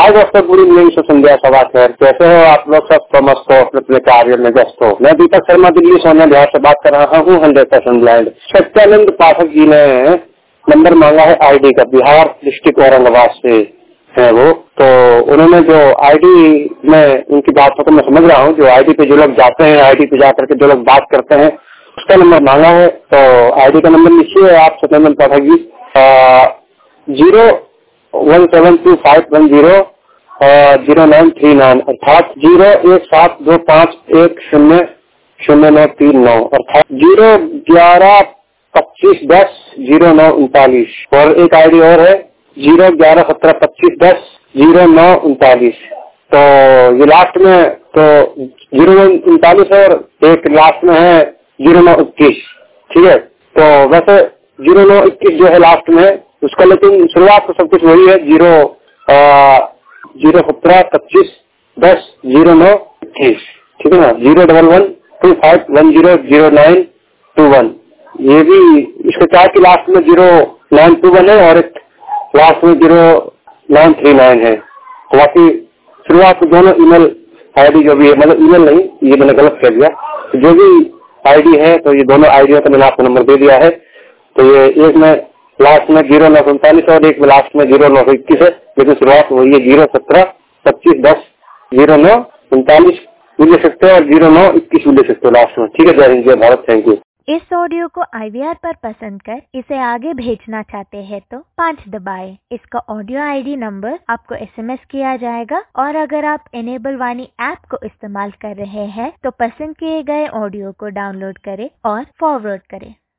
आज दोस्तों पूरी मेरी संध्या सभा खैर, कैसे हो आप लोग? सब समस्त हो, अपने कार्य में व्यस्त हो। मैं दीपक शर्मा दिल्ली सोना बिहार से बात कर रहा हूँ 100% ब्लाइंड। सत्यानंद पाठक जी ने नंबर मांगा है आईडी का, बिहार डिस्ट्रिक्ट औरंगाबाद से है वो। तो उन्होंने जो आईडी में उनकी बातों को मैं समझ रहा हूँ, जो आईडी पे जो लोग जाते हैं, आईडी पे जाकर के जो लोग बात करते हैं, उसका नंबर मांगा है। तो आईडी का नंबर लिखिए आप सत्यानंद पाठक जी, 01725100939 अर्थात 01725100939 अर्थात 01125100939। और एक आईडी और है 0111725100939। तो ये लास्ट में तो 0939 है और एक लास्ट में है 0921। ठीक है, तो वैसे 0921 जो है लास्ट में है उसका, लेकिन शुरुआत तो सब कुछ वही है 01725100921। ठीक है ना, 01125100921। ये भी इसके चार की लास्ट में 0921 है और एक लास्ट में 0939 है। तो बाकी शुरुआत में दोनों ईमेल आईडी जो भी है, मतलब ईमेल नहीं, ये मैंने गलत कह दिया, जो भी आईडी है तो ये दोनों आईडियों का मैंने आपको नंबर दे दिया है। तो ये एक में लास्ट में 0939 और एक में लास्ट में 0921 है, लेकिन शुरुआत वही है 01725100939 भी ले सकते हैं और 0921 भी ले सकते हो लास्ट में। ठीक है, जय हिंद जय भारत, थैंक यू। इस ऑडियो को IVR पर पसंद कर इसे आगे भेजना चाहते हैं तो 5 दबाएं। इसका ऑडियो ID नंबर आपको SMS किया जाएगा। और अगर आप इनेबल वाणी ऐप को इस्तेमाल कर रहे हैं तो पसंद किए गए ऑडियो को डाउनलोड करें और फॉरवर्ड करें।